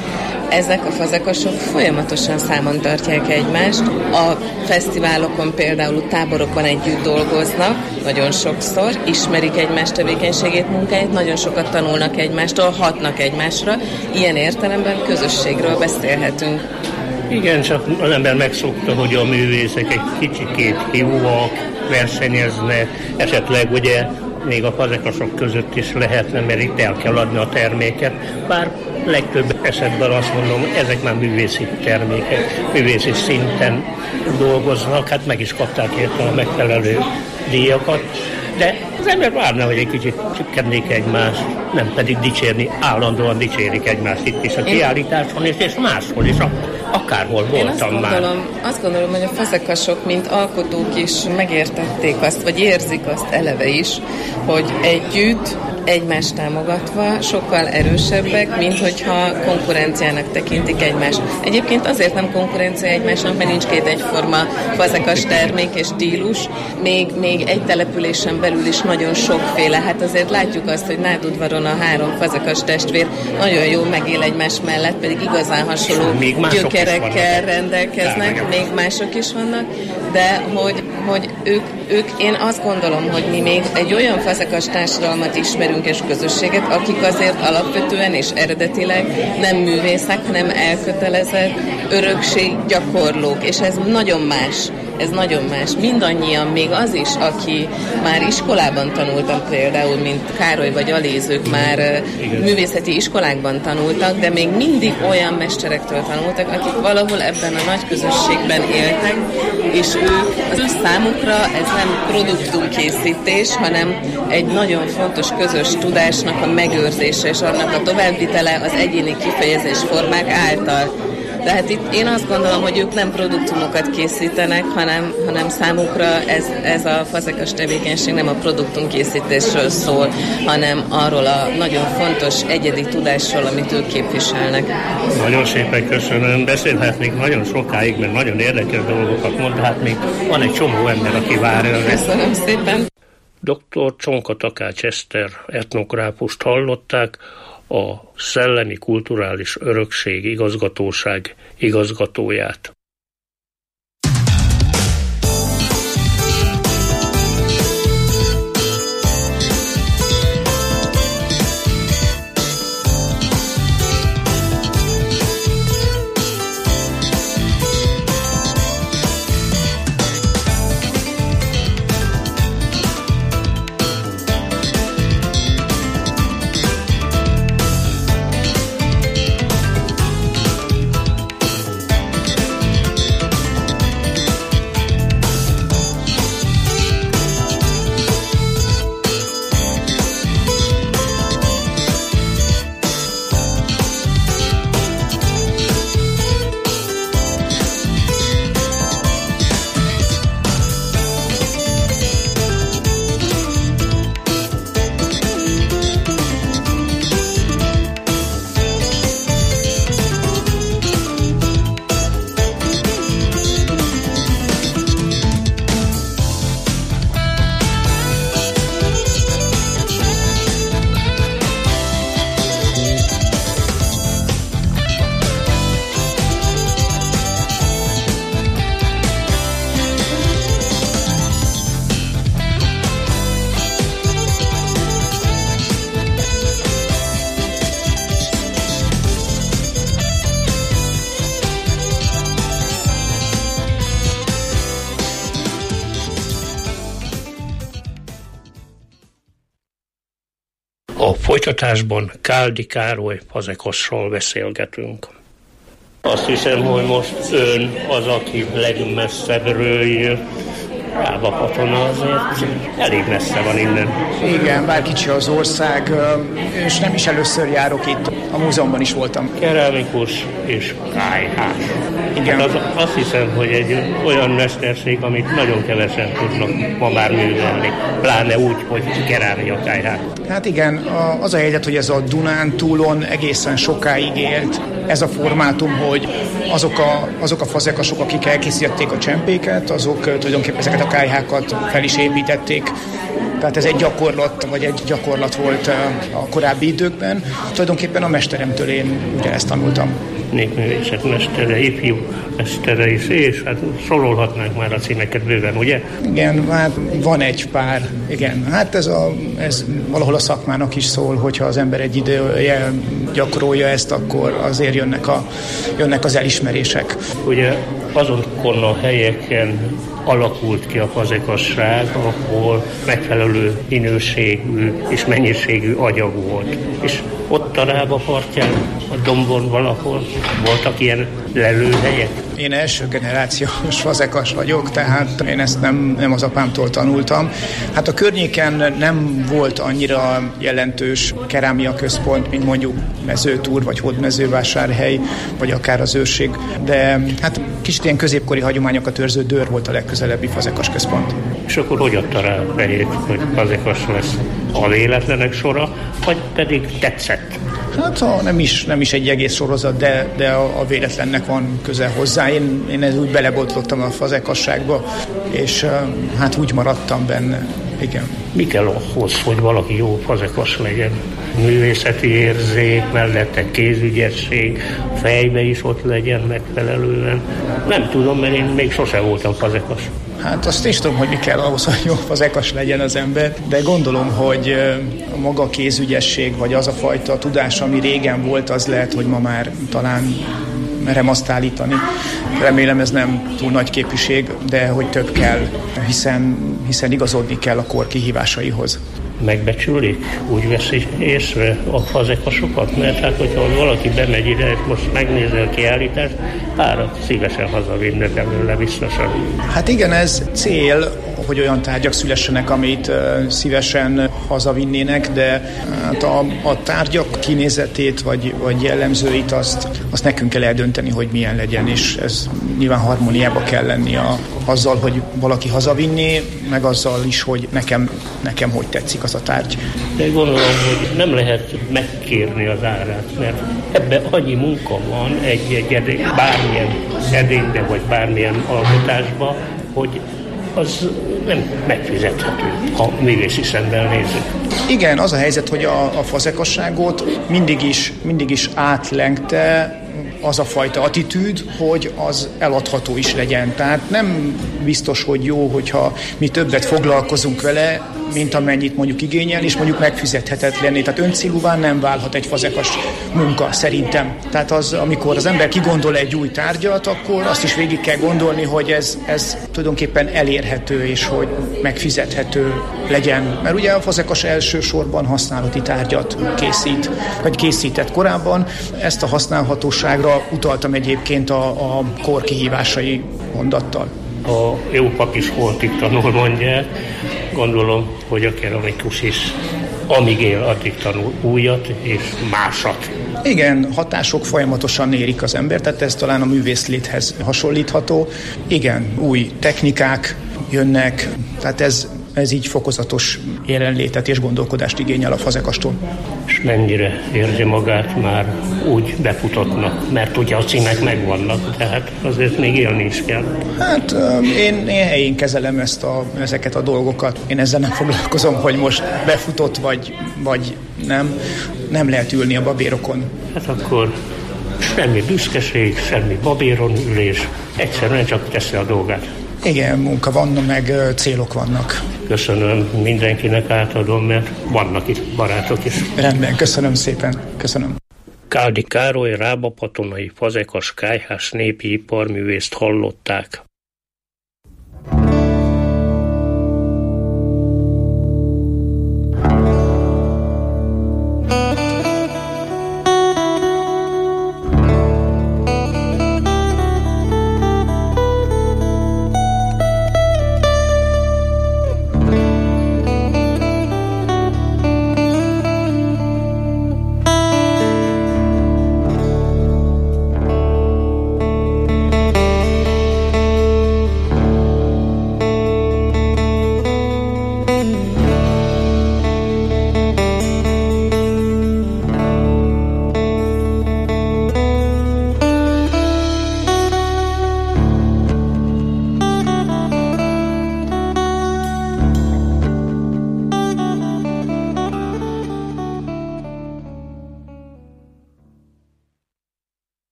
ezek a fazekasok folyamatosan számon tartják egymást. A fesztiválokon például táborokban együtt dolgoznak, nagyon sokszor, ismerik egymás tevékenységét, munkáját, nagyon sokat tanulnak egymástól, hatnak egymásra. Ilyen értelemben közösségről beszélhetünk. Igen, csak az ember megszokta, hogy a művészek egy kicsikét hívóak, versenyeznek, esetleg ugye még a fazekasok között is lehetne, mert itt el kell adni a terméket, bár legtöbb esetben azt mondom, ezek már művészi termékek, művészi szinten dolgoznak, hát meg is kapták érte a megfelelő díjakat, de az ember várna, hogy egy kicsit csökkennék egymást, nem pedig dicsérni, állandóan dicsérik egymást itt is a kiállításon, és máshol is, akárhol voltam már. Azt gondolom, hogy a fazekasok, mint alkotók is megértették azt, vagy érzik azt eleve is, hogy együtt, egymást támogatva sokkal erősebbek, mint hogyha konkurenciának tekintik egymást. Egyébként azért nem konkurencia egymásnak, mert nincs két egyforma fazekas termék és stílus, még egy településen belül is nagyon sokféle. Hát azért látjuk azt, hogy Nádudvaron a 3 fazekas testvér nagyon jól megél egymás mellett, pedig igazán hasonló gyökerekkel rendelkeznek, még mások is vannak, de hogy ők, én azt gondolom, hogy mi még egy olyan fazekas társadalmat ismerünk és közösséget, akik azért alapvetően és eredetileg nem művészek, hanem elkötelezett örökséggyakorlók, és ez nagyon más. Ez nagyon más. Mindannyian, még az is, aki már iskolában tanultak például, mint Károly vagy Alézők már művészeti iskolákban tanultak, de még mindig olyan mesterektől tanultak, akik valahol ebben a nagy közösségben éltek, és ők, az ő számukra ez nem produktumkészítés, hanem egy nagyon fontos közös tudásnak a megőrzése és annak a továbbvitele az egyéni kifejezés formák által. Tehát itt én azt gondolom, hogy ők nem produktumokat készítenek, hanem számukra ez a fazekas tevékenység nem a produktumkészítésről szól, hanem arról a nagyon fontos egyedi tudásról, amit ők képviselnek. Nagyon szépen köszönöm. Beszélhetnék nagyon sokáig, mert nagyon érdekes dolgokat mond, de hát még van egy csomó ember, aki vár önre. Köszönöm szépen. Dr. Csonka Takács Eszter etnográfust hallották, a Szellemi Kulturális Örökség Igazgatóság igazgatóját. A folytatásban Káldi Károly fazekasról beszélgetünk. Azt hiszem, hogy most ön az, aki legmesszebbről jött. Rába-Katona azért elég messze van innen. Igen, bár kicsi az ország, és nem is először járok itt. A múzeumban is voltam. Keramikus és kályhás. Igen. Hát azt hiszem, hogy egy olyan mesterség, amit nagyon kevesen tudnak ma már művelni. Pláne úgy, hogy kerámia kályhák. Hát igen, az a helyzet, hogy ez a Dunántúlon egészen sokáig élt. Ez a formátum, hogy azok a fazekasok, akik elkészítették a csempéket, azok tulajdonképpen ezeket a kályhákat fel is építették. Tehát ez egy gyakorlat volt a korábbi időkben. Tulajdonképpen a mesteremtől én ugyanezt tanultam. Népművészet mestere, ifjú mestere is, és hát sorolhatnánk már a címeket bőven, ugye? Igen, hát van egy pár, igen. Hát ez valahol a szakmának is szól, hogyha az ember egy idője gyakorolja ezt, akkor azért jönnek az elismerések. Ugye azokon a helyeken alakult ki a fazekasság, ahol megfelelő minőségű és mennyiségű agyag volt. És ott a Rába partján, a dombon valahol voltak ilyen lelőhelyek? Én első generációs fazekas vagyok, tehát én ezt nem az apámtól tanultam. Hát a környéken nem volt annyira jelentős kerámia központ, mint mondjuk Mezőtúr, vagy Hódmezővásárhely, vagy akár az Őrség, de hát kicsit ilyen középkori hagyományokat őrző Dőr volt a legközelebbi fazekas központ. És akkor hogy adta rá a fejét, hogy fazekas lesz? A véletlenek sora, vagy pedig tetszett? Hát nem is egy egész sorozat, de a véletlennek van köze hozzá. Én úgy belebotlottam a fazekasságba, és hát úgy maradtam benne. Igen. Mi kell ahhoz, hogy valaki jó fazekas legyen? Művészeti érzék, mellette kézügyesség, fejbe is ott legyen megfelelően. Nem tudom, mert én még sose voltam fazekas. Hát azt is tudom, hogy mi kell ahhoz, hogy jó fazekas legyen az ember, de gondolom, hogy maga a kézügyesség, vagy az a fajta tudás, ami régen volt, az lehet, hogy ma már talán merem azt állítani. Remélem ez nem túl nagy képűség, de hogy több kell, hiszen igazodni kell a kor kihívásaihoz. Megbecsülik? Úgy veszi észre a fazekasokat? Mert hát, hogyha valaki bemegy ide, és most megnézi a kiállítást, párat szívesen hazavinnek előle biztosan. Hát igen, ez cél, hogy olyan tárgyak szülessenek, amit szívesen hazavinnének, de hát a tárgyak kinézetét vagy jellemzőit azt nekünk kell eldönteni, hogy milyen legyen, és ez nyilván harmóniába kell lenni azzal, hogy valaki hazavinné, meg azzal is, hogy nekem hogy tetszik az a tárgy. De gondolom, hogy nem lehet megkérni az árát, mert ebben annyi munka van egy bármilyen edénybe, vagy bármilyen alkotásba, hogy az nem megfizethető, ha művészi szemmel nézzük. Igen, az a helyzet, hogy a fazekasságot mindig is átlengte az a fajta attitűd, hogy az eladható is legyen. Tehát nem biztos, hogy jó, hogyha mi többet foglalkozunk vele, mint amennyit mondjuk igényel, és mondjuk megfizethetetlenné. Tehát öncélúvá nem válhat egy fazekas munka, szerintem. Tehát amikor az ember kigondol egy új tárgyat, akkor azt is végig kell gondolni, hogy ez tulajdonképpen elérhető, és hogy megfizethető legyen. Mert ugye a fazekas elsősorban használati tárgyat készített korábban. Ezt a használhatóságra utaltam egyébként a kor kihívásai mondattal. A jó pap is holtig tanul, mondják. Gondolom, hogy a keramikus is amíg él, addig tanul újat és másat. Igen, hatások folyamatosan érik az ember, tehát ez talán a művészléthez hasonlítható. Igen, új technikák jönnek, tehát ez így fokozatos jelenlétet és gondolkodást igényel a fazekastól. És mennyire érzi magát már úgy befutottnak, mert ugye a címek megvannak, tehát azért még élni is kell. Hát én helyén kezelem ezeket a dolgokat. Én ezzel nem foglalkozom, hogy most befutott vagy nem. Nem lehet ülni a babérokon. Hát akkor semmi büszkeség, semmi babéron ülés, egyszerűen csak teszi a dolgát. Igen, munka van, meg célok vannak. Köszönöm, mindenkinek átadom, mert vannak itt barátok is. Rendben, köszönöm szépen, köszönöm. Káldi Károly rábapatonai fazekas kályhás népi iparművészt hallották.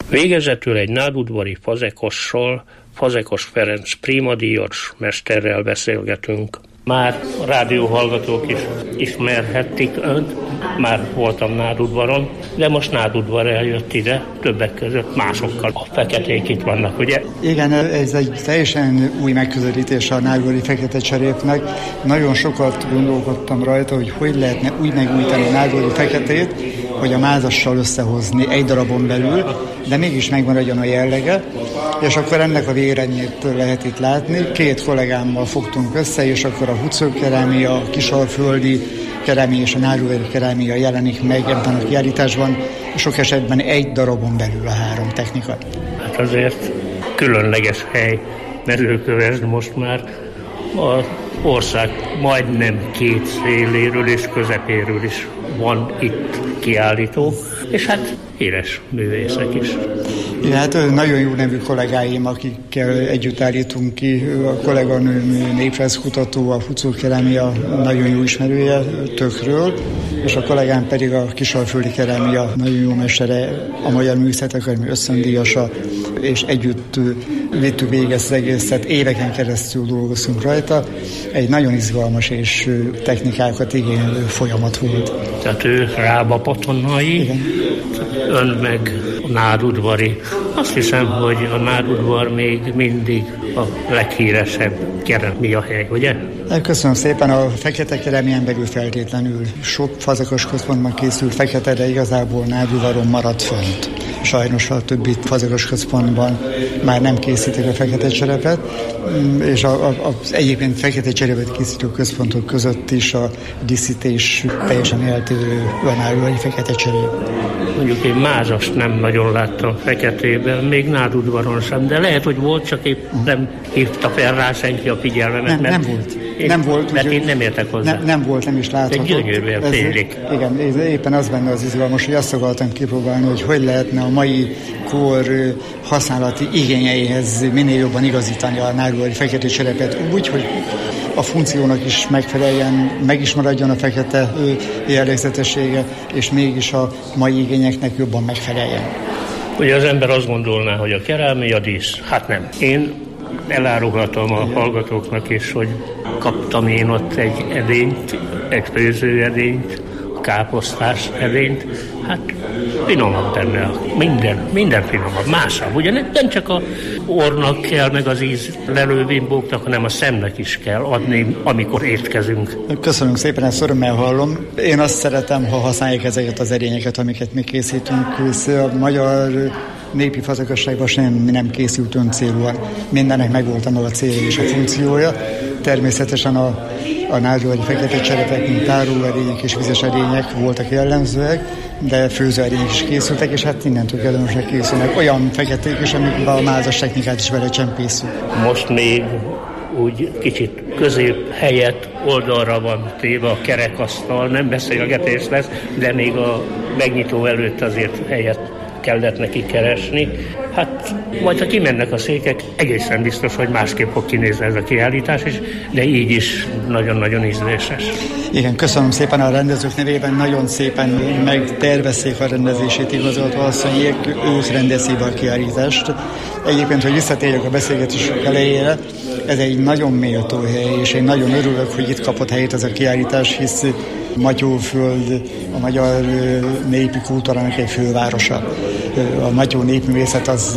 Végezetül egy nádudvari fazekossal, Fazekas Ferenc prímadíjas mesterrel beszélgetünk. Már a rádióhallgatók is ismerhették önt, már voltam Nádudvaron, de most Nádudvar eljött ide, többek között másokkal. A feketék itt vannak, ugye? Igen, ez egy teljesen új megközelítés a nádudvari fekete cserépnek. Nagyon sokat gondolkodtam rajta, hogy lehetne úgy megújítani a nádudvari feketét, hogy a mázassal összehozni egy darabon belül, de mégis megmaradjon a jellege, és akkor ennek a végeredményét lehet itt látni. 2 kollégámmal fogtunk össze, és akkor a hucókerámia, a kisalföldi kerámia és a nádudvari kerámia jelenik meg ebben a kiállításban, sok esetben egy darabon belül a 3 technika. Hát azért különleges hely Mezőkövesd most már az ország majdnem 2 széléről és közepéről is van itt kiállító, és hát híres művészek is. Ja, hát nagyon jó nevű kollégáim, akikkel együtt állítunk ki. A kolléganőm néprajzkutató, a hucókerámia nagyon jó ismerője Tökről, és a kollégám pedig a kisalföldi kerámia nagyon jó mestere, a Magyar Művészetek Akadémia ösztöndíjasa, és együtt vittük végig ezt az egészet, éveken keresztül dolgoztunk rajta. Egy nagyon izgalmas és technikákat igénylő folyamat volt. Tehát ő Rába-Patonnai, ön meg a nádudvari. Azt hiszem, hogy a nádudvar még mindig a leghíresebb kerámia hely, ugye? Köszönöm szépen, a fekete kerámián belül feltétlenül sok fazekas központban készült fekete, de igazából Nádudvaron maradt fönt. Sajnos a többi fazekas központban már nem készítik a fekete cserepet, és az egyébként fekete cserepet készítő központok között is a díszítés teljesen eltérő a nádudvari fekete cserép. Mondjuk én mázast nem nagyon láttam feketében, még Nádudvaron sem, de lehet, hogy volt, csak épp nem hívta fel rá senki a figyelmemet. Nem volt. Mert én nem értek hozzá. Nem volt, nem is látható. Egy gyönyörűen félik. Igen, éppen az benne az izgalmas, hogy azt akartam kipróbálni, hogy lehetne a mai kor használati igényeihez minél jobban igazítani a nádudvari fekete cserepet úgy, hogy a funkciónak is megfeleljen, meg is maradjon a fekete jellegzetessége, és mégis a mai igényeknek jobban megfeleljen. Ugye az ember azt gondolná, hogy a kerámia dísz. Hát nem. Én elárulhatom a hallgatóknak is, hogy kaptam én ott egy edényt, egy főzőedényt, káposztás edényt, hát finomabb benne, minden finomabb, másabb. Ugye nem csak a orrnak kell, meg az ízlelő bimbóknak, hanem a szemnek is kell adni, amikor étkezünk. Köszönöm szépen, ezt örömmel hallom. Én azt szeretem, ha használják ezeket az edényeket, amiket mi készítünk. A magyar népi fazekasságban semmi nem készült öncélúan. Mindennek megvolt a maga célja és a funkciója. Természetesen a nádudvari fekete cserepek, mint tárolóedények és vizes edények voltak jellemzőek, de főzőedények is készültek, és hát innentől kellemetlen készülnek olyan feketék is, amikben a mázas technikát is belecsempészünk. Most még úgy kicsit közép helyett oldalra van téve a kerekasztal, nem beszélgetés lesz, de még a megnyitó előtt azért helyet kellett neki keresni. Hát majd ha kimennek a székek, egészen biztos, hogy másképp fog kinézni ez a kiállítás is, de így is nagyon-nagyon ízléses. Igen, köszönöm szépen a rendezők nevében, nagyon szépen megtervezték a rendezését igazoltva asszonyék, ők rendezik a kiállítást. Egyébként, hogy visszatérjek a beszélgetésünk elejére, ez egy nagyon méltó hely, és én nagyon örülök, hogy itt kapott helyét ez a kiállítás, hisz Matyóföld a magyar népi kultúrának egy fővárosa. A matyó népművészet az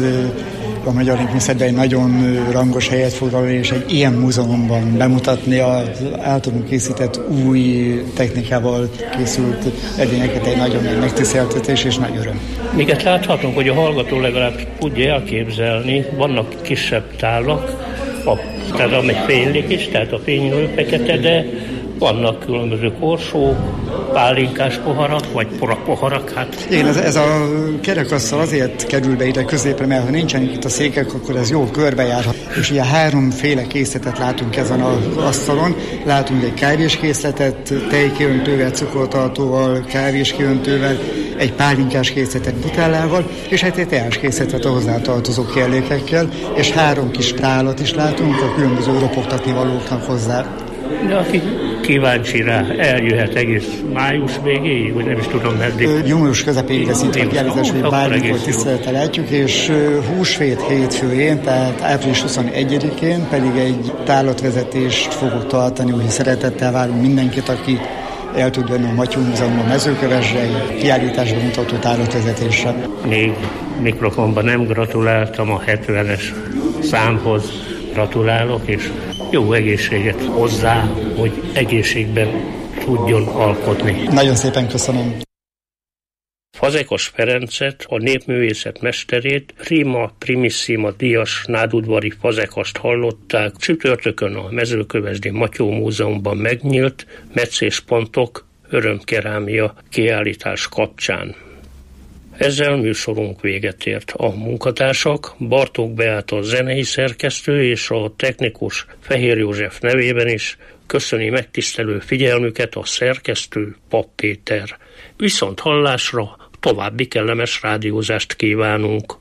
a magyar népművészetben egy nagyon rangos helyet foglal, és egy ilyen múzeumban bemutatni az általunk készített új technikával készült edényeket egy nagyon nagy megtiszteltetés és nagy öröm. Miket láthatunk, hogy a hallgató legalább tudja elképzelni, vannak kisebb tálak, tehát amely fénylik is, tehát a fénylő fekete, de vannak különböző korsók, pálinkás poharak, vagy poharak, hát. Igen, ez a kerekasztal azért kerül be ide középre, mert ha nincsenek itt a székek, akkor ez jól körbejárhat. És ugye 3 készletet látunk ezen az asztalon. Látunk egy kávéskészletet, tejkiöntővel, cukortartóval, kávéskiöntővel, egy pálinkás készletet butállával, és egy teáskészletet a hozzátartozó kellékekkel, és 3 kis tálat is látunk a különböző ropogtatni valóknak hozzá. De akik kíváncsi rá, eljöhet egész május végéig, vagy nem is tudom meddig. Június közepéig lesz itt a kiállítás, hogy bármikor tisztelettel látjuk, és húsvét hétfőjén, tehát április 21-én pedig egy tárlatvezetést fogok tartani, úgyhogy szeretettel várunk mindenkit, aki el tud jönni a Matyó Múzeumban Mezőkövesdre, egy kiállításban mutató tárlatvezetésre. Még mikrofonban nem gratuláltam a 70-es számhoz. Gratulálok, és jó egészséget hozzá, hogy egészségben tudjon alkotni. Nagyon szépen köszönöm. Fazekas Ferencet, a népművészet mesterét, Prima Primissima díjas nádudvari fazekast hallották. Csütörtökön a Mezőkövesdi Matyó Múzeumban megnyílt meccéspontok örömkerámia kiállítás kapcsán. Ezzel műsorunk véget ért. A munkatársak Bartók Beáta zenei szerkesztő és a technikus Fehér József nevében is köszöni megtisztelő figyelmüket a szerkesztő Papp Péter. Viszont hallásra további kellemes rádiózást kívánunk.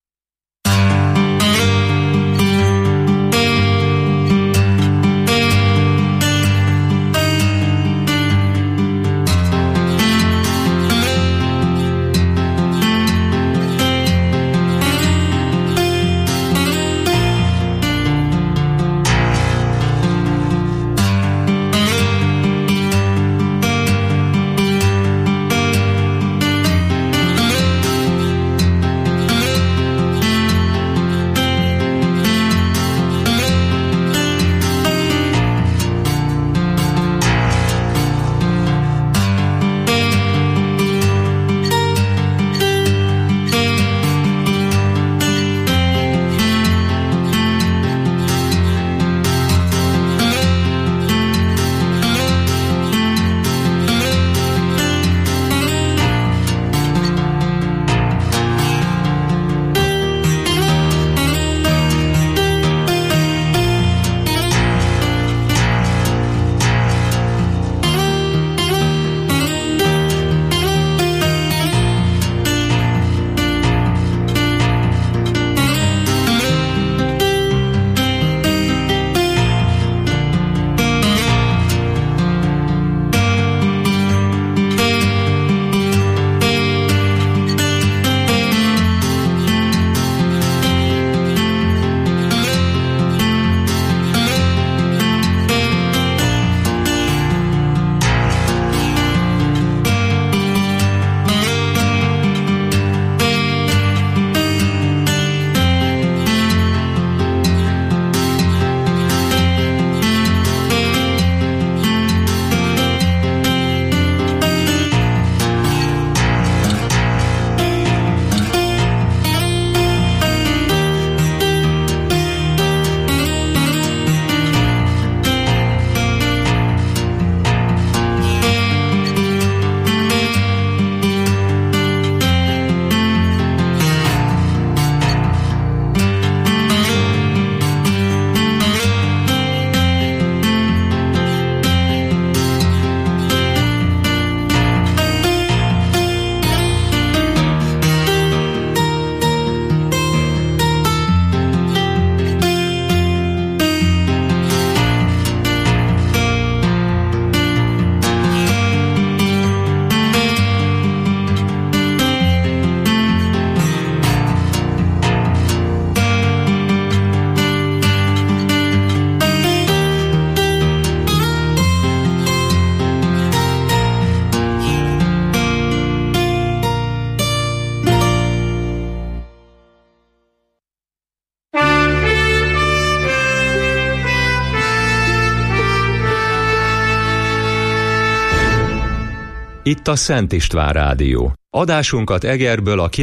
Itt a Szent István Rádió. Adásunkat Egerből a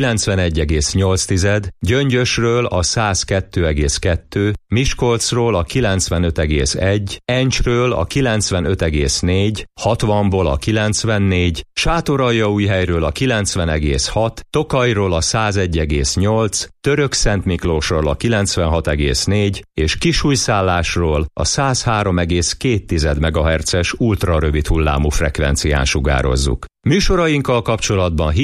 91,8, Gyöngyösről a 102,2, Miskolcról a 95,1, Encsről a 95,4, 60-ból a 94, Sátoraljaújhelyről a 90,6, Tokajról a 101,8, Törökszentmiklósról a 96,4 és Kisújszállásról a 103,2 MHz-es ultrarövid hullámú frekvencián sugározzuk. Műsorainkkal kapcsolatban